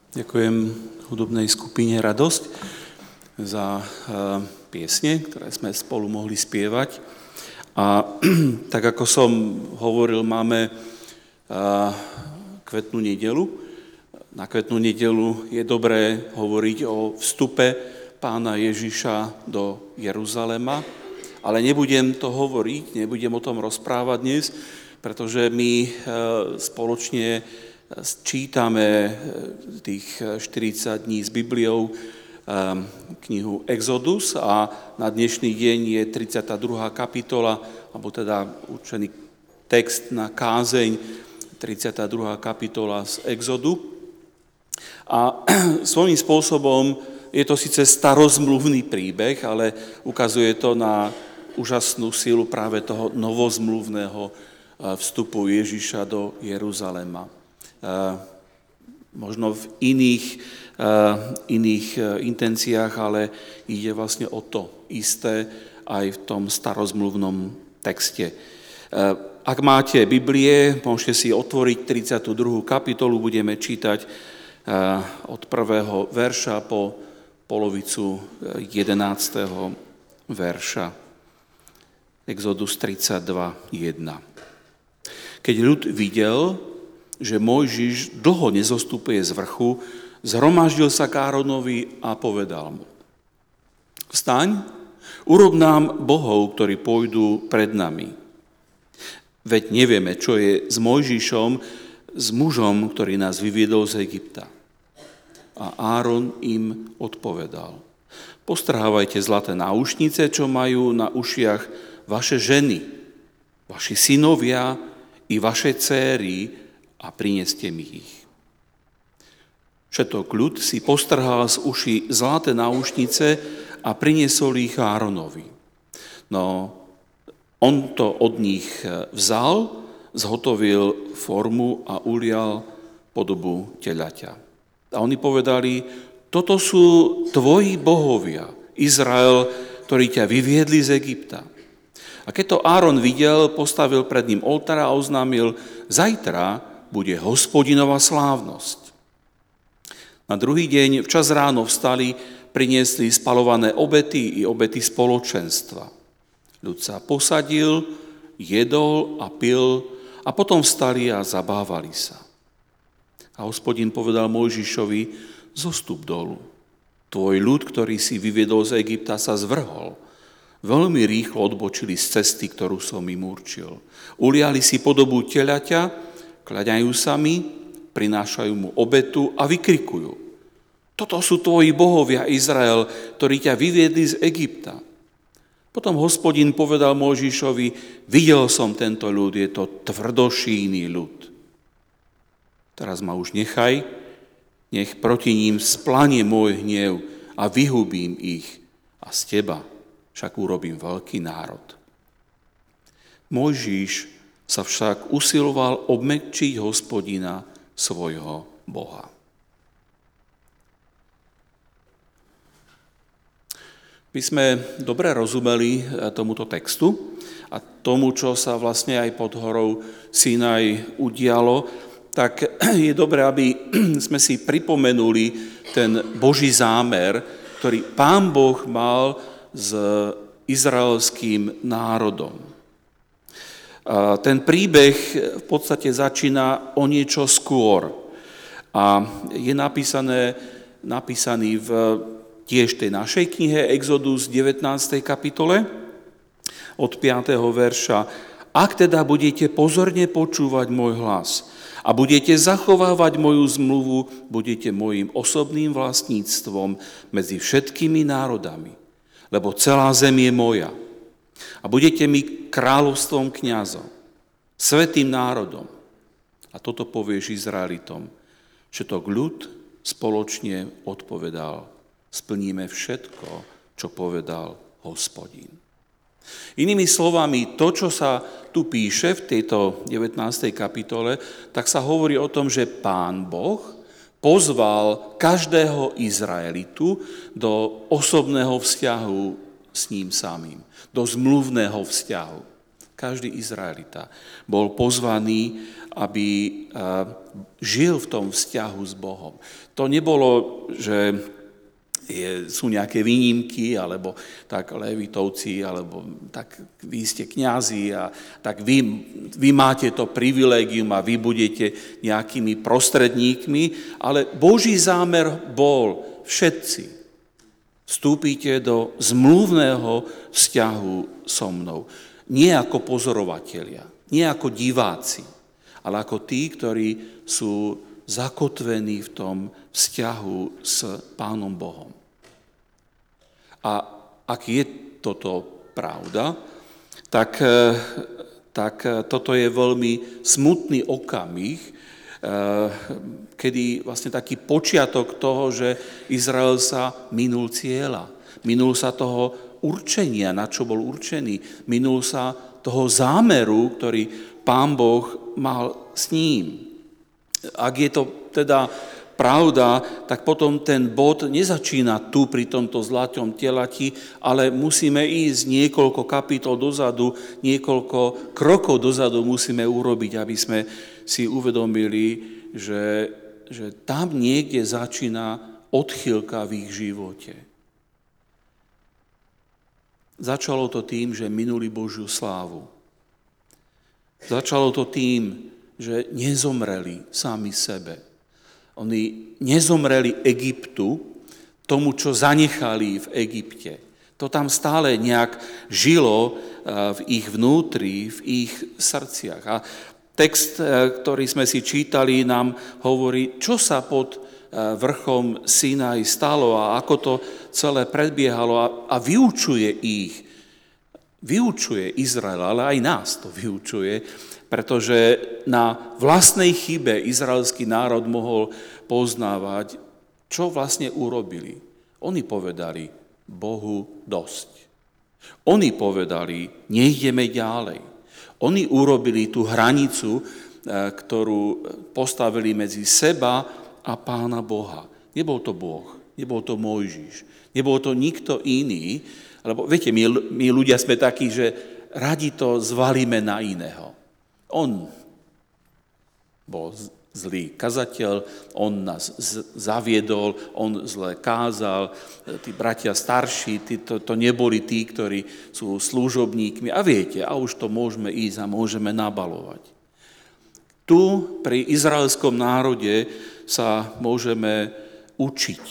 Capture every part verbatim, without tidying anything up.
Ďakujem hudobnej skupine Radosť za piesne, ktoré sme spolu mohli spievať. A tak ako som hovoril, máme kvetnú nedeľu. Na kvetnú nedeľu je dobré hovoriť o vstupe Pána Ježiša do Jeruzalema, ale nebudem to hovoriť, nebudem o tom rozprávať dnes, pretože my spoločne čítame tých štyridsať dní s Bibliou, knihu Exodus, a na dnešný deň je tridsiata druhá kapitola, alebo teda určený text na kázeň, tridsiata druhá kapitola z Exodu. A svojím spôsobom je to síce starozmluvný príbeh, ale ukazuje to na úžasnú silu práve toho novozmluvného vstupu Ježiša do Jeruzalema. Možno v iných, iných intenciách, ale ide vlastne o to isté aj v tom starozmluvnom texte. Ak máte Biblie, môžete si otvoriť tridsiatu druhú kapitolu, budeme čítať od prvého verša po polovicu jedenásteho verša. Exodus tridsaťdva jedna. Keď ľud videl, že Mojžiš dlho nezostupuje z vrchu, zhromaždil sa k Áronovi a povedal mu: Vstaň, urob nám bohov, ktorí pôjdu pred nami. Veď nevieme, čo je s Mojžišom, s mužom, ktorý nás vyviedol z Egypta. A Áron im odpovedal: Postrhávajte zlaté náušnice, čo majú na ušiach vaše ženy, vaši synovia i vaše céry, a prineste mi ich. Všetok ľud si postrhal z uši zlaté náušnice a priniesol ich Áronovi. No, on to od nich vzal, zhotovil formu a ulial podobu telaťa. A oni povedali: Toto sú tvoji bohovia, Izrael, ktorí ťa vyviedli z Egypta. A keď to Áron videl, postavil pred ním oltár a oznámil: Zajtra bude Hospodinová slávnosť. Na druhý deň včas ráno vstali, priniesli spalované obety i obety spoločenstva. Ľud sa posadil, jedol a pil, a potom vstali a zabávali sa. A Hospodin povedal Mojžišovi: Zostup dolu. Tvoj ľud, ktorý si vyviedol z Egypta, sa zvrhol. Veľmi rýchlo odbočili z cesty, ktorú som im určil. Uliali si podobu telaťa, kľaňajú sa mi, prinášajú mu obetu a vykrikujú: Toto sú tvoji bohovia, Izrael, ktorí ťa vyviedli z Egypta. Potom Hospodin povedal Mojžišovi: Videl som tento ľud, je to tvrdošíjny ľud. Teraz ma už nechaj, nech proti ním splanie môj hnev a vyhubím ich, a z teba však urobím veľký národ. Mojžiš sa však usiloval obmäkčiť Hospodina, svojho Boha. My sme dobre rozumeli tomuto textu a tomu, čo sa vlastne aj pod horou Sinaj udialo, tak je dobré, aby sme si pripomenuli ten Boží zámer, ktorý Pán Boh mal s izraelským národom. Ten príbeh v podstate začína o niečo skôr a je napísané, napísaný v tiež tej našej knihe Exodus devätnástej kapitole od piateho verša. Ak teda budete pozorne počúvať môj hlas a budete zachovávať moju zmluvu, budete mojím osobným vlastníctvom medzi všetkými národami, lebo celá zem je moja. A budete mi kráľovstvom kňazov, svätým národom. A toto povieš Izraelitom. Všetok ľud spoločne odpovedal: Splníme všetko, čo povedal Hospodin. Inými slovami, to, čo sa tu píše v tejto devätnástej kapitole, tak sa hovorí o tom, že Pán Boh pozval každého Izraelitu do osobného vzťahu s ním samým, do zmluvného vzťahu. Každý Izraelita bol pozvaný, aby žil v tom vzťahu s Bohom. To nebolo, že je, sú nejaké výnimky, alebo tak levitovci, alebo tak vy ste kňazi a tak vy, vy máte to privilégium a vy budete nejakými prostredníkmi, ale Boží zámer bol všetci. Vstúpite do zmluvného vzťahu so mnou. Nie ako pozorovatelia, nie ako diváci, ale ako tí, ktorí sú zakotvení v tom vzťahu s Pánom Bohom. A ak je toto pravda, tak, tak toto je veľmi smutný okamih, kedy vlastne taký počiatok toho, že Izrael sa minul cieľa, minul sa toho určenia, na čo bol určený, minul sa toho zámeru, ktorý Pán Boh mal s ním. Ak je to teda pravda, tak potom ten bod nezačína tu pri tomto zlatom telati, ale musíme ísť niekoľko kapitol dozadu, niekoľko krokov dozadu musíme urobiť, aby sme si uvedomili, že, že tam niekde začína odchýlka v ich živote. Začalo to tým, že minuli Božiu slávu. Začalo to tým, že nezomreli sami sebe. Oni nezomreli Egyptu, tomu, čo zanechali v Egypte. To tam stále nejak žilo v ich vnútri, v ich srdciach. A text, ktorý sme si čítali, nám hovorí, čo sa pod vrchom Sinaj stalo a ako to celé predbiehalo a, a vyučuje ich. Vyučuje Izrael, ale aj nás to vyučuje, pretože na vlastnej chybe izraelský národ mohol poznávať, čo vlastne urobili. Oni povedali Bohu dosť. Oni povedali, nejdeme ďalej. Oni urobili tú hranicu, ktorú postavili medzi seba a Pána Boha. Nebol to Boh, nebol to Mojžiš, nebol to nikto iný, lebo viete, my, my ľudia sme takí, že radi to zvalíme na iného. On bol zlý kazateľ, on nás zaviedol, on zle kázal, tí bratia starší, tí, to, to neboli tí, ktorí sú služobníkmi. A viete, a už to môžeme ísť a môžeme nabalovať. Tu pri izraelskom národe sa môžeme učiť,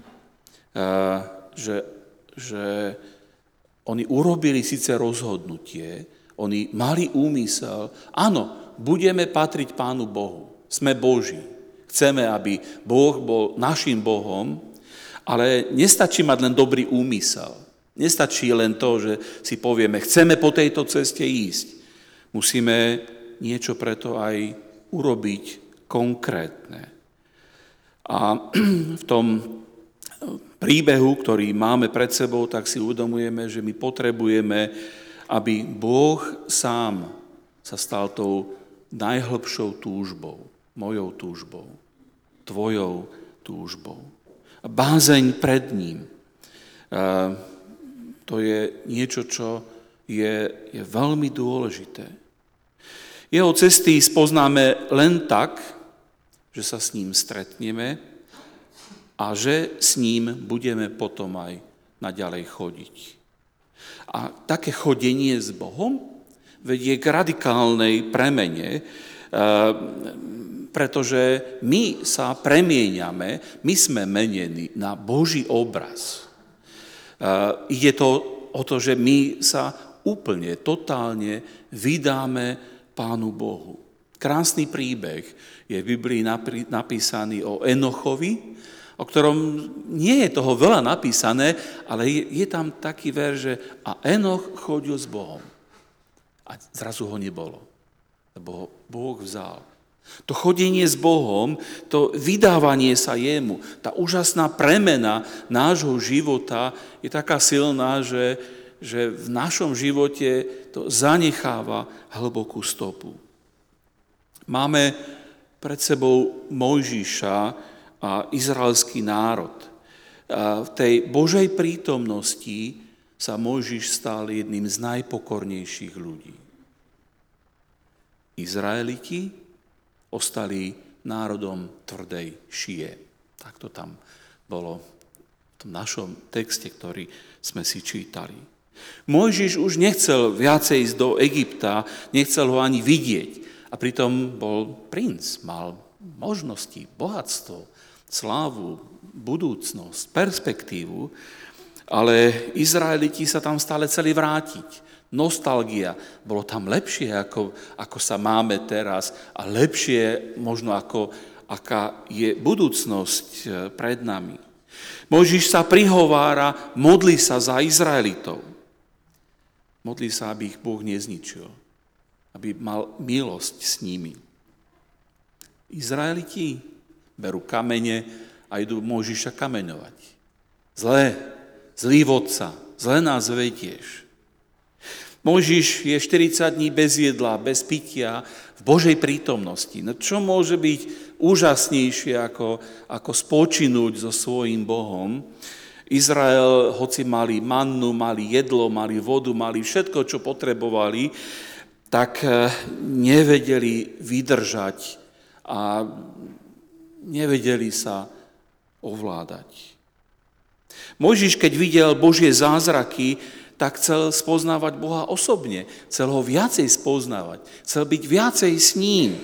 že, že oni urobili síce rozhodnutie, oni mali úmysel, áno, budeme patriť Pánu Bohu, sme Boží, chceme, aby Boh bol našim Bohom, ale nestačí mať len dobrý úmysel, nestačí len to, že si povieme, chceme po tejto ceste ísť, musíme niečo preto aj urobiť konkrétne. A v tom príbehu, ktorý máme pred sebou, tak si uvedomujeme, že my potrebujeme, aby Boh sám sa stal tou najhlbšou túžbou, mojou túžbou, tvojou túžbou. A bázeň pred ním. A to je niečo, čo je, je veľmi dôležité. Jeho cesty spoznáme len tak, že sa s ním stretneme a že s ním budeme potom aj naďalej chodiť. A také chodenie s Bohom vedie k radikálnej premene, pretože my sa premieňame, my sme menení na Boží obraz. Ide to o to, že my sa úplne, totálne vydáme Pánu Bohu. Krásny príbeh je v Biblii napísaný o Enochovi, o ktorom nie je toho veľa napísané, ale je, je tam taký verš, že a Enoch chodil s Bohom. A zrazu ho nebolo, lebo ho Boh vzal. To chodenie s Bohom, to vydávanie sa jemu, tá úžasná premena nášho života je taká silná, že, že v našom živote to zanecháva hlbokú stopu. Máme pred sebou Mojžiša a izraelský národ. A v tej Božej prítomnosti sa Mojžiš stal jedným z najpokornejších ľudí. Izraeliti ostali národom tvrdej šije. Tak to tam bolo v tom našom texte, ktorý sme si čítali. Mojžiš už nechcel viacej ísť do Egypta, nechcel ho ani vidieť. A pritom bol princ, mal možnosti, bohatstvo, slávu, budúcnosť, perspektívu, ale Izraeliti sa tam stále chceli vrátiť. Nostalgia, bolo tam lepšie, ako, ako sa máme teraz a lepšie možno ako aká je budúcnosť pred nami. Mojžiš sa prihovára, modlí sa za Izraelitov. Modlí sa, aby ich Boh nezničil, aby mal milosť s nimi. Izraeliti berú kamene a idú Mojžiša kameňovať. Zlé, zlý vodca, zle nás vedieš. Mojžiš je štyridsať dní bez jedla, bez pitia, v Božej prítomnosti. No čo môže byť úžasnejšie, ako, ako spočinúť so svojím Bohom? Izrael, hoci mali mannu, mali jedlo, mali vodu, mali všetko, čo potrebovali, tak nevedeli vydržať a nevedeli sa ovládať. Mojžiš, keď videl Božie zázraky, tak chcel spoznávať Boha osobne, chcel ho viacej spoznávať, chcel byť viacej s ním.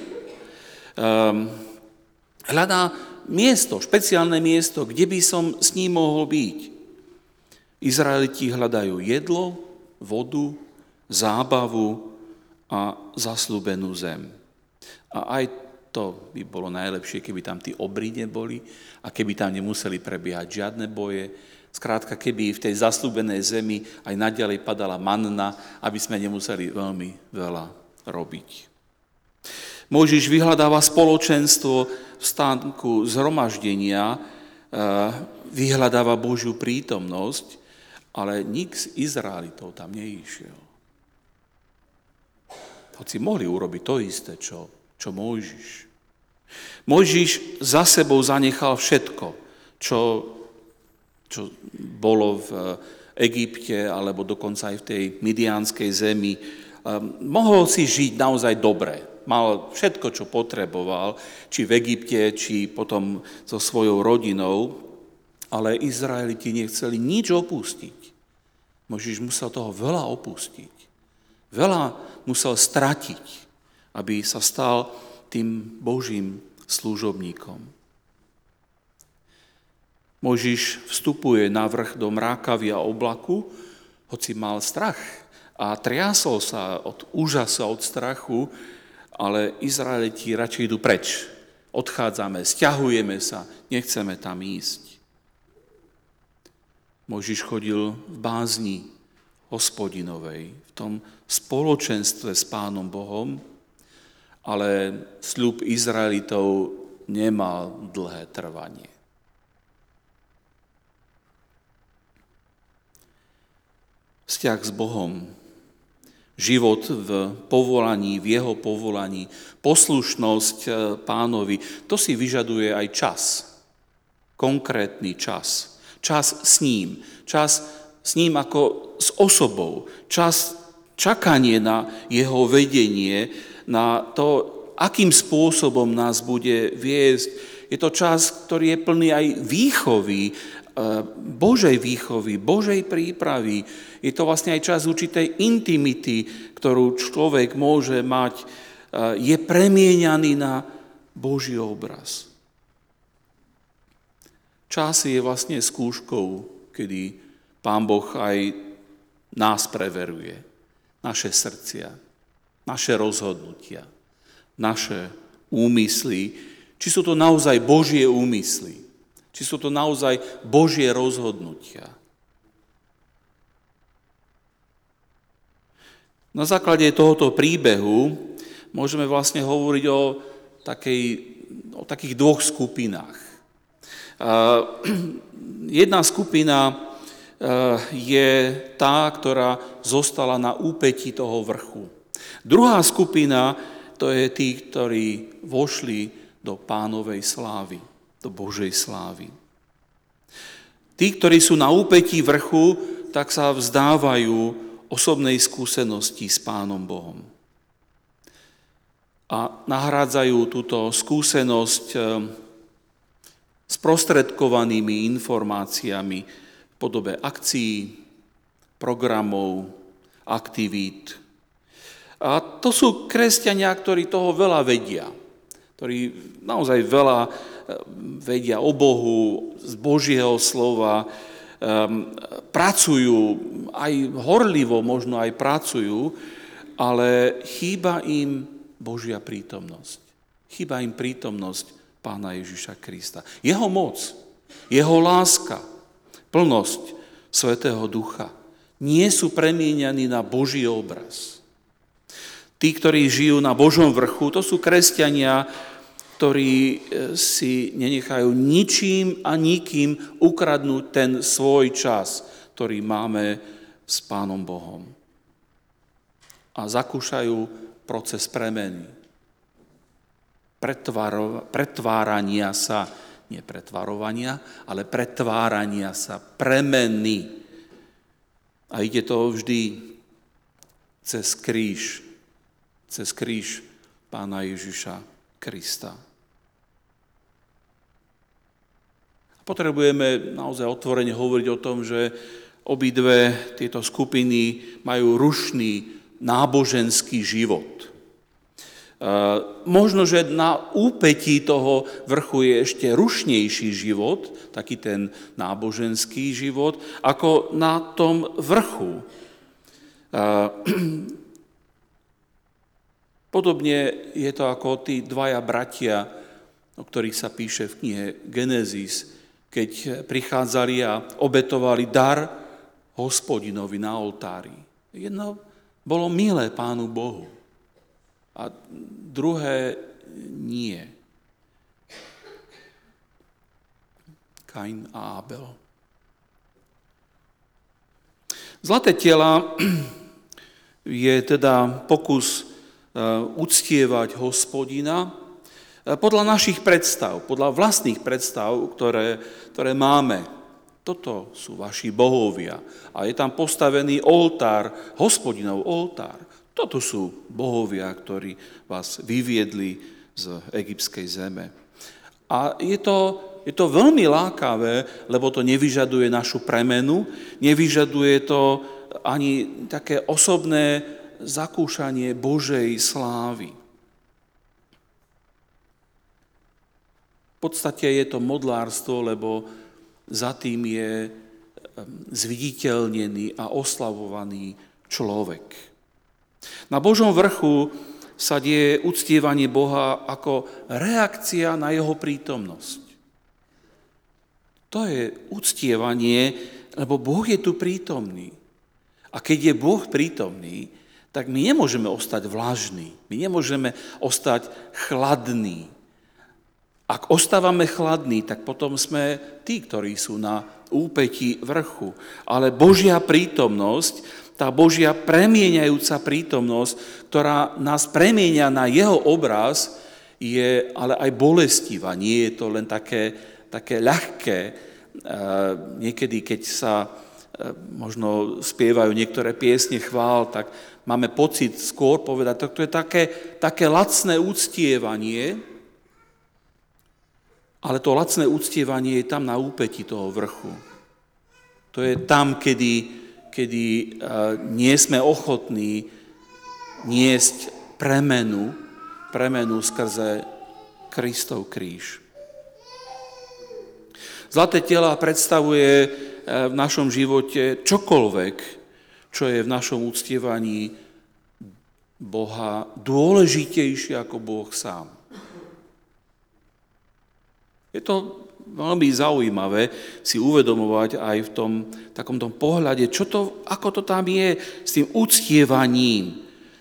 Um, hľadá miesto, špeciálne miesto, kde by som s ním mohol byť. Izraeliti hľadajú jedlo, vodu, zábavu a zasľúbenú zem. A aj to by bolo najlepšie, keby tam tí obry neboli a keby tam nemuseli prebiehať žiadne boje. Skrátka, keby v tej zasľúbenej zemi aj naďalej padala manna, aby sme nemuseli veľmi veľa robiť. Mojžiš vyhľadáva spoločenstvo v stánku zhromaždenia, vyhľadáva Božiu prítomnosť, ale nik z Izraelitov tam neišiel. Hoci mohli urobiť to isté, čo, čo Mojžiš. Mojžiš za sebou zanechal všetko, čo čo bolo v Egypte, alebo dokonca aj v tej midiánskej zemi. Mohol si žiť naozaj dobre. Mal všetko, čo potreboval, či v Egypte, či potom so svojou rodinou, ale Izraeliti nechceli nič opustiť. Mojžiš musel toho veľa opustiť. Veľa musel stratiť, aby sa stal tým Božím služobníkom. Mojžiš vstupuje na vrch do mrákavy a oblaku, hoci mal strach a triasol sa od úžasu, od strachu, ale Izraeliti radšej idú preč. Odchádzame, sťahujeme sa, nechceme tam ísť. Mojžiš chodil v bázni Hospodinovej, v tom spoločenstve s Pánom Bohom, ale sľub Izraelitov nemal dlhé trvanie. Vzťah s Bohom, život v povolaní, v jeho povolaní, poslušnosť Pánovi, to si vyžaduje aj čas, konkrétny čas. Čas s ním, čas s ním ako s osobou, čas čakanie na jeho vedenie, na to, akým spôsobom nás bude viesť. Je to čas, ktorý je plný aj výchovy, Božej výchovy, Božej prípravy. Je to vlastne aj čas určitej intimity, ktorú človek môže mať. Je premieňaný na Boží obraz. Čas je vlastne skúškou, kedy Pán Boh aj nás preveruje. Naše srdcia, naše rozhodnutia, naše úmysly. Či sú to naozaj Božie úmysly. Či sú to naozaj Božie rozhodnutia. Na základe tohoto príbehu môžeme vlastne hovoriť o, takej, o takých dvoch skupinách. Jedna skupina je tá, ktorá zostala na úpätí toho vrchu. Druhá skupina, to je tí, ktorí vošli do Pánovej slávy, do Božej slávy. Tí, ktorí sú na úpätí vrchu, tak sa vzdávajú osobnej skúsenosti s Pánom Bohom. a nahrádzajú túto skúsenosť sprostredkovanými informáciami v podobe akcií, programov, aktivít. A to sú kresťania, ktorí toho veľa vedia, ktorí naozaj veľa vedia o Bohu, z Božieho slova, um, pracujú, aj horlivo možno aj pracujú, ale chýba im Božia prítomnosť. Chýba im prítomnosť Pána Ježiša Krista. Jeho moc, jeho láska, plnosť Svätého Ducha nie sú premieňaní na Boží obraz. Tí, ktorí žijú na Božom vrchu, to sú kresťania, ktorí si nenechajú ničím a nikým ukradnúť ten svoj čas, ktorý máme s Pánom Bohom. A zakúšajú proces premeny. Pretváro, pretvárania sa, nie pretvarovania, ale pretvárania sa, premeny. A ide to vždy cez kríž, cez kríž Pána Ježiša Krista. Potrebujeme naozaj otvorene hovoriť o tom, že obidve tieto skupiny majú rušný náboženský život. Možno, že na úpetí toho vrchu je ešte rušnejší život, taký ten náboženský život, ako na tom vrchu. Podobne je to ako tí dvaja bratia, o ktorých sa píše v knihe Genesis, keď prichádzali a obetovali dar Hospodinovi na oltári. Jedno bolo milé Pánu Bohu a druhé nie. Kain a Abel. Zlaté tela je teda pokus uctievať Hospodina podľa našich predstav, podľa vlastných predstav, ktoré, ktoré máme. Toto sú vaši bohovia. A je tam postavený oltár, Hospodinov oltár. Toto sú bohovia, ktorí vás vyviedli z egyptskej zeme. A je to, je to veľmi lákavé, lebo to nevyžaduje našu premenu, nevyžaduje to ani také osobné zakúšanie Božej slávy. V podstate je to modlárstvo, lebo za tým je zviditeľnený a oslavovaný človek. Na Božom vrchu sa deje uctievanie Boha ako reakcia na jeho prítomnosť. To je uctievanie, lebo Boh je tu prítomný. A keď je Boh prítomný, tak my nemôžeme ostať vlažní, my nemôžeme ostať chladní. Ak ostávame chladní, tak potom sme tí, ktorí sú na úpetí vrchu. Ale Božia prítomnosť, tá Božia premieňajúca prítomnosť, ktorá nás premieňa na jeho obraz, je ale aj bolestivá. Nie je to len také, také ľahké. Niekedy, keď sa možno spievajú niektoré piesne chvál, tak máme pocit skôr povedať, to je také, také lacné uctievanie, ale to lacné uctievanie je tam na úpetí toho vrchu. To je tam, kedy, kedy nie sme ochotní niesť premenu, premenu skrze Kristov kríž. Zlaté tela predstavuje v našom živote čokoľvek, čo je v našom uctievaní Boha dôležitejšie ako Boh sám. Je to veľmi zaujímavé si uvedomovať aj v tom takom tom pohľade, čo to, ako to tam je s tým uctievaním.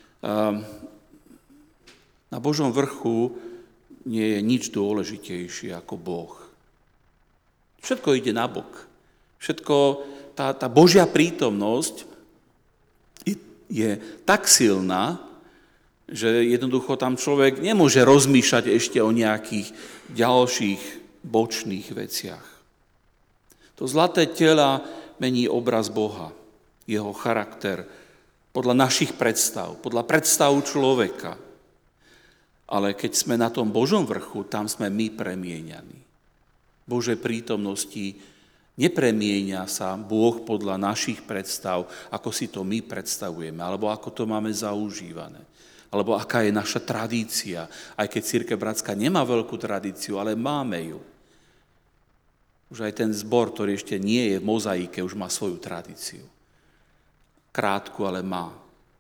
Na Božom vrchu nie je nič dôležitejšie ako Boh. Všetko ide nabok. Všetko, tá, tá Božia prítomnosť je, je tak silná, že jednoducho tam človek nemôže rozmýšľať ešte o nejakých ďalších bočných veciach. To zlaté tela mení obraz Boha, jeho charakter, podľa našich predstav, podľa predstav človeka. Ale keď sme na tom Božom vrchu, tam sme my premieňaní. V Božej prítomnosti nepremieňa sa Boh podľa našich predstav, ako si to my predstavujeme, alebo ako to máme zaužívané, alebo aká je naša tradícia. Aj keď Cirkev bratská nemá veľkú tradíciu, ale máme ju. Už aj ten zbor, ktorý ešte nie je v mozaike, už má svoju tradíciu. Krátku, ale má.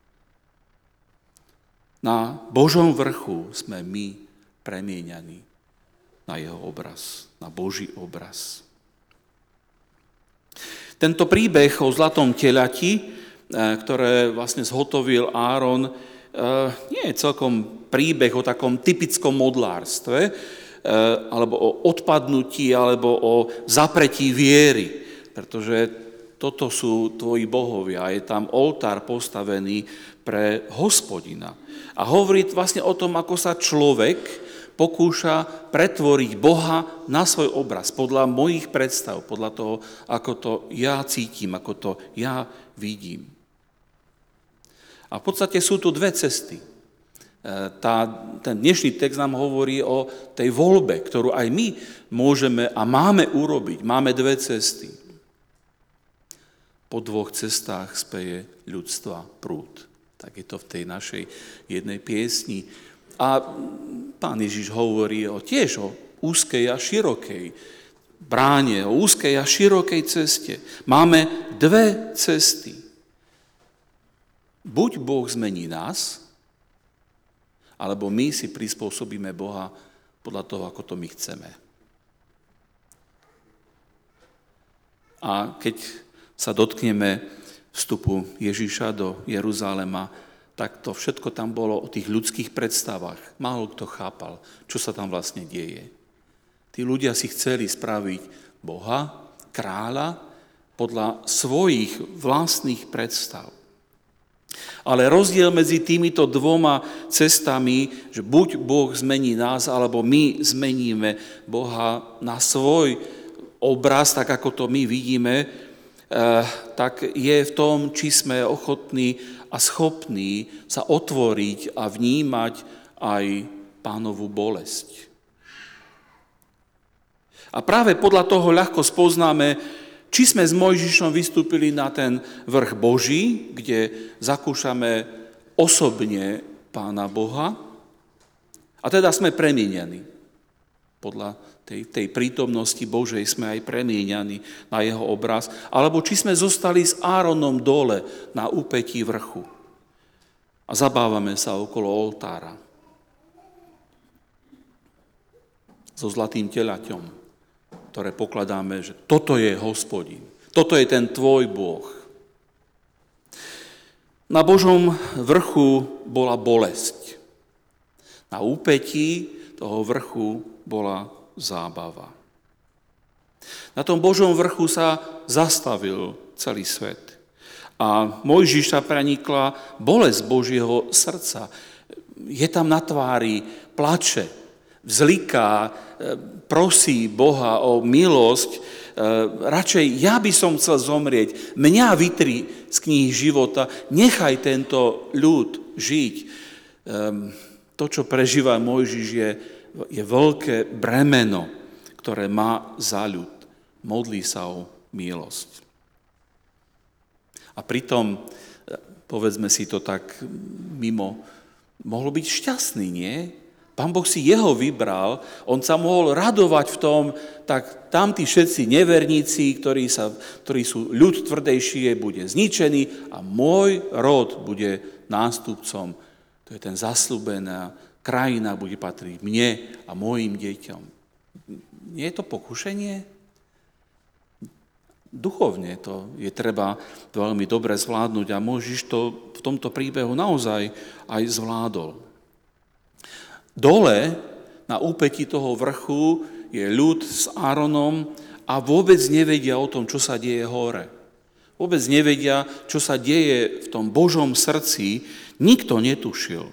Na Božom vrchu sme my premieňaní na jeho obraz, na Boží obraz. Tento príbeh o zlatom telati, ktoré vlastne zhotovil Áron, nie je celkom príbeh o takom typickom modlárstve, alebo o odpadnutí, alebo o zapretí viery, pretože toto sú tvoji bohovia. Je tam oltár postavený pre Hospodina. A hovorí vlastne o tom, ako sa človek pokúša pretvoriť Boha na svoj obraz, podľa mojich predstav, podľa toho, ako to ja cítim, ako to ja vidím. A v podstate sú tu dve cesty. Tá, ten dnešný text nám hovorí o tej voľbe, ktorú aj my môžeme a máme urobiť. Máme dve cesty. Po dvoch cestách speje ľudstva prúd. Tak je to v tej našej jednej piesni. A Pán Ježiš hovorí o, tiež o úzkej a širokej bráne, o úzkej a širokej ceste. Máme dve cesty. Buď Boh zmení nás, alebo my si prispôsobíme Boha podľa toho, ako to my chceme. A keď sa dotkneme vstupu Ježiša do Jeruzalema, tak to všetko tam bolo o tých ľudských predstavách. Málo kto chápal, čo sa tam vlastne deje. Tí ľudia si chceli spraviť Boha, kráľa, podľa svojich vlastných predstav. Ale rozdiel medzi týmito dvoma cestami, že buď Boh zmení nás, alebo my zmeníme Boha na svoj obraz, tak ako to my vidíme, tak je v tom, či sme ochotní a schopní sa otvoriť a vnímať aj Pánovu bolesť. A práve podľa toho ľahko spoznáme, či sme s Mojžišom vystúpili na ten vrch Boží, kde zakúšame osobne Pána Boha, a teda sme premieniani. Podľa tej, tej prítomnosti Božej sme aj premieniani na jeho obraz, alebo či sme zostali s Áronom dole na úpetí vrchu a zabávame sa okolo oltára so zlatým telaťom, ktoré pokladáme, že toto je Hospodin, toto je ten tvoj Boh. Na Božom vrchu bola bolesť. Na úpetí toho vrchu bola zábava. Na tom Božom vrchu sa zastavil celý svet. A Mojžiša prenikla bolesť Božieho srdca. Je tam na tvári, plače, vzliká, prosí Boha o milosť. Radšej ja by som chcel zomrieť. Mňa vytri z kníh života. Nechaj tento ľud žiť. To, čo prežíva Mojžiš, je je veľké bremeno, ktoré má za ľud. Modlí sa o milosť. A pritom, povedzme si to tak mimo, mohol byť šťastný, nie? Pán Boh si jeho vybral, on sa mohol radovať v tom, tak tam tí všetci neverníci, ktorí, sa, ktorí sú ľud tvrdejšie, bude zničený a môj rod bude nástupcom. To je ten zasľúbená krajina bude patriť mne a mojim deťom. Nie je to pokušenie? Duchovne to je treba veľmi dobre zvládnuť a Mojžiš to v tomto príbehu naozaj aj zvládol. Dole, na úpetí toho vrchu, je ľud s Áronom a vôbec nevedia o tom, čo sa deje hore. Vôbec nevedia, čo sa deje v tom Božom srdci. Nikto netušil.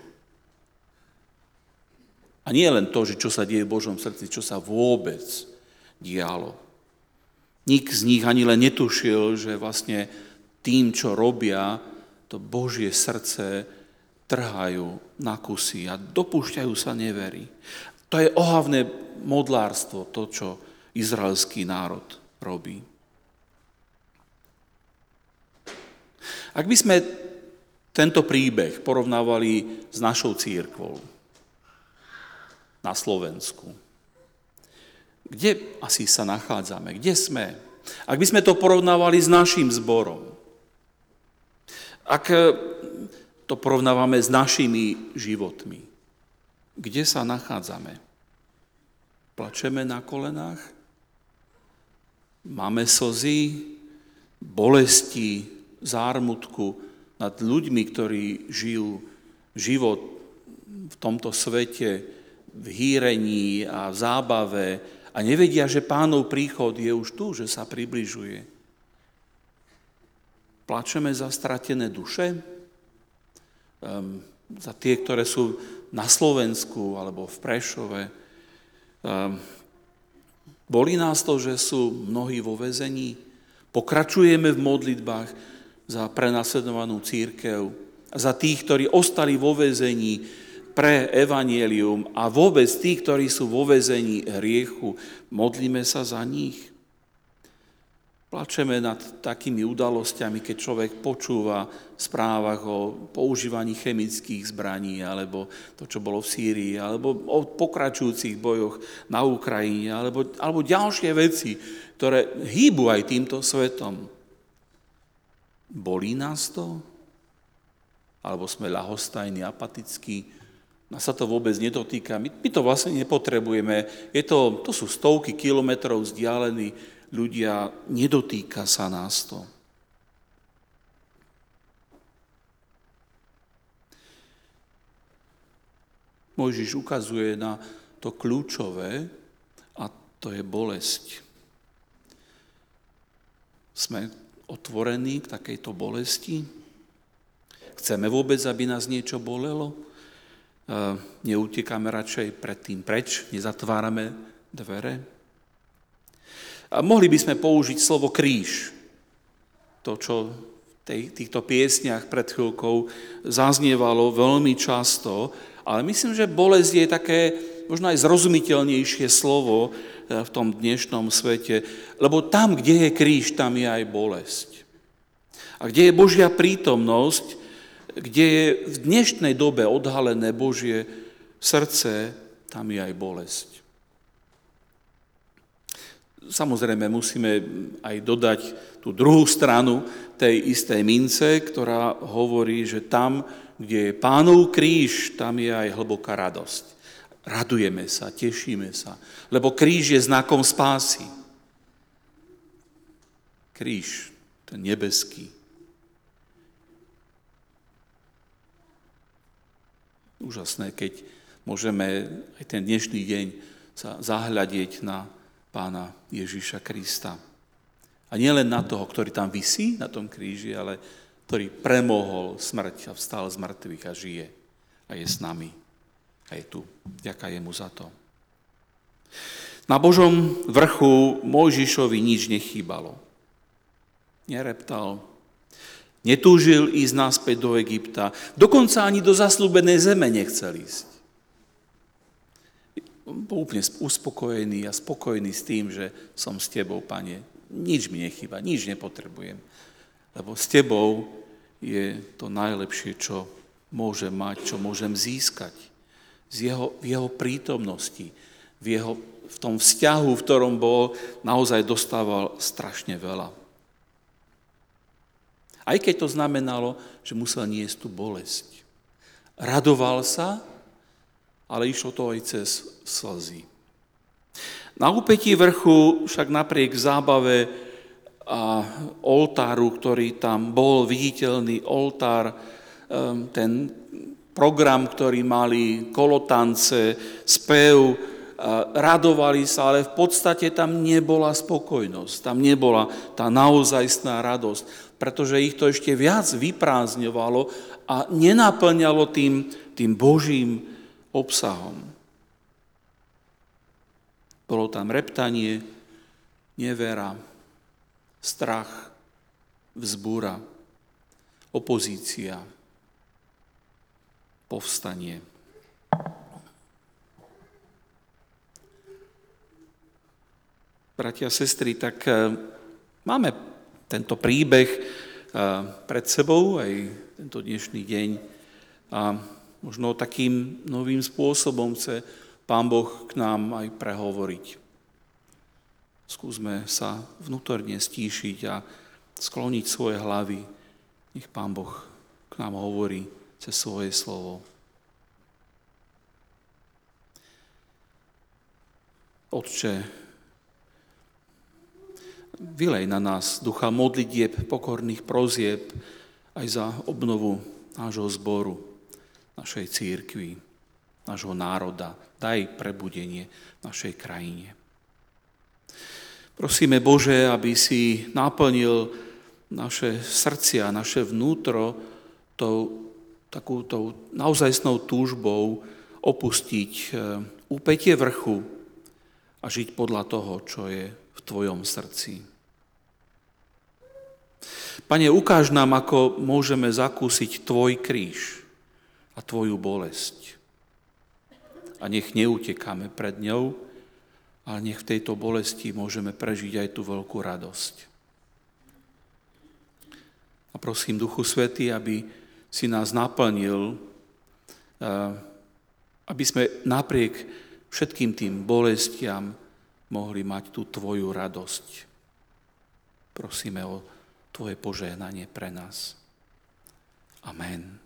A nie len to, že čo sa deje v Božom srdci, čo sa vôbec dialo. Nik z nich ani len netušil, že vlastne tým, čo robia, to Božie srdce trhajú na kusy a dopúšťajú sa nevery. To je ohavné modlárstvo, to, čo izraelský národ robí. Ak by sme tento príbeh porovnávali s našou cirkvou na Slovensku, kde asi sa nachádzame? Kde sme? Ak by sme to porovnávali s naším zborom, ak to porovnávame s našimi životmi, kde sa nachádzame? Plačeme na kolenách? Máme slzy, bolesti, zármutku nad ľuďmi, ktorí žijú život v tomto svete v hýrení a v zábave a nevedia, že Pánov príchod je už tu, že sa približuje. Plačeme za stratené duše, um, za tie, ktoré sú na Slovensku alebo v Prešove. Um, bolí nás to, že sú mnohí vo väzení. Pokračujeme v modlitbách za prenasledovanú cirkev, za tých, ktorí ostali vo väzení pre evanjelium a vôbec tí, ktorí sú vo väzení hriechu. Modlíme sa za nich. Plačeme nad takými udalosťami, keď človek počúva v správach o používaní chemických zbraní, alebo to, čo bolo v Sýrii, alebo o pokračujúcich bojoch na Ukrajine, alebo, alebo ďalšie veci, ktoré hýbu aj týmto svetom. Bolí nás to? Alebo sme ľahostajní, apatickí? Nás sa to vôbec nedotýka. My, my to vlastne nepotrebujeme. Je to, to sú stovky kilometrov vzdialení ľudia, nedotýka sa nás to. Mojžiš ukazuje na to kľúčové a to je bolesť. Sme otvorení k takejto bolesti? Chceme vôbec, aby nás niečo bolelo? Neutekáme radšej pred tým preč? Nezatvárame dvere? A mohli by sme použiť slovo kríž. To, čo v tej, týchto piesniach pred chvíľkou zaznievalo veľmi často, ale myslím, že bolesť je také možno aj zrozumiteľnejšie slovo v tom dnešnom svete, lebo tam, kde je kríž, tam je aj bolesť. A kde je Božia prítomnosť, kde je v dnešnej dobe odhalené Božie srdce, tam je aj bolesť. Samozrejme, musíme aj dodať tú druhú stranu tej istej mince, ktorá hovorí, že tam, kde je Pánov kríž, tam je aj hlboká radosť. Radujeme sa, tešíme sa, lebo kríž je znakom spásy. Kríž, ten nebeský. Úžasné, keď môžeme aj ten dnešný deň sa zahľadieť na Pána Ježiša Krista. A nie len na toho, ktorý tam visí na tom kríži, ale ktorý premohol smrť a vstal z mŕtvych a žije a je s nami. A je tu. Ďakujem mu za to. Na Božom vrchu Mojžišovi nič nechýbalo. Nereptal, netúžil ísť naspäť do Egypta, dokonca ani do zasľúbenej zeme nechcel ísť. Bol úplne uspokojený a spokojný s tým, že som s tebou, Pane. Nič mi nechýba, nič nepotrebujem. Lebo s tebou je to najlepšie, čo môžem mať, čo môžem získať. Z jeho, v jeho prítomnosti, v, jeho, v tom vzťahu, v ktorom bol, naozaj dostával strašne veľa. Aj keď to znamenalo, že musel niesť tú bolesť. Radoval sa, ale išlo to aj cez slzy. Na úpetí vrchu však napriek zábave a oltáru, ktorý tam bol, viditeľný oltár, ten program, ktorý mali, kolotance, spev, radovali sa, ale v podstate tam nebola spokojnosť, tam nebola tá naozajstná radosť, pretože ich to ešte viac vyprázdňovalo a nenaplňalo tým, tým Božím obsahom. Bolo tam reptanie, nevera, strach, vzbúra, opozícia. povstanie. Bratia a sestry, tak máme tento príbeh pred sebou, aj tento dnešný deň. A možno takým novým spôsobom chce Pán Boh k nám aj prehovoriť. Skúsme sa vnútorne stíšiť a skloniť svoje hlavy. Nech Pán Boh k nám hovorí cez svoje slovo. Otče, vylej na nás ducha modlitieb, pokorných prozieb aj za obnovu nášho zboru, našej cirkvi, nášho národa. Daj prebudenie našej krajine. Prosíme, Bože, aby si naplnil naše srdcia, naše vnútro tou takúto naozajstnou túžbou opustiť úpätie vrchu a žiť podľa toho, čo je v Tvojom srdci. Pane, ukáž nám, ako môžeme zakúsiť Tvoj kríž a Tvoju bolesť. A nech neutekáme pred ňou, ale nech v tejto bolesti môžeme prežiť aj tú veľkú radosť. A prosím, Duchu Svätý, aby si nás naplnil, aby sme napriek všetkým tým bolestiam mohli mať tú Tvoju radosť. Prosíme o Tvoje požehnanie pre nás. Amen.